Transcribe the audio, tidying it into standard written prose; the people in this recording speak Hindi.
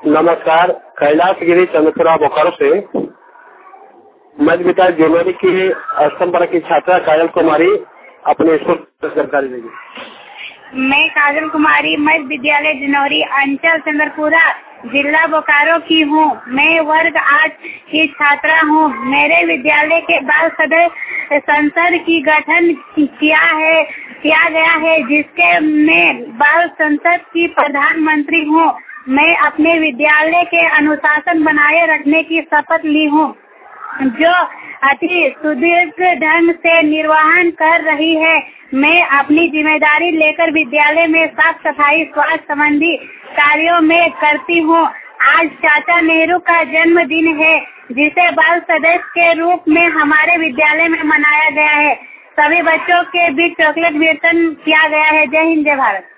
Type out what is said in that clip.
नमस्कार, कैलाशगिरी चंद्रपुरा बोकारो से मध्य विद्यालय जनवरी की अष्टम वर्ग की छात्रा काजल कुमारी अपने स्कूल जानकारी देगी। मैं काजल कुमारी मध्य विद्यालय जनवरी अंचल चंद्रपुरा जिला बोकारो की हूँ। मैं वर्ग 8 की छात्रा हूँ। मेरे विद्यालय के बाल सदस्य संसद की गठन किया गया है, जिसके मैं बाल संसद की प्रधानमंत्री हूँ। मैं अपने विद्यालय के अनुशासन बनाए रखने की शपथ ली हूँ, जो अति सुदृढ़ ढंग से निर्वहन कर रही है। मैं अपनी जिम्मेदारी लेकर विद्यालय में साफ सफाई स्वास्थ्य संबंधी कार्यों में करती हूँ। आज चाचा नेहरू का जन्मदिन है, जिसे बाल सदस्य के रूप में हमारे विद्यालय में मनाया गया है। सभी बच्चों के बीच चॉकलेट वितरण किया गया है। जय हिंद, जय भारत।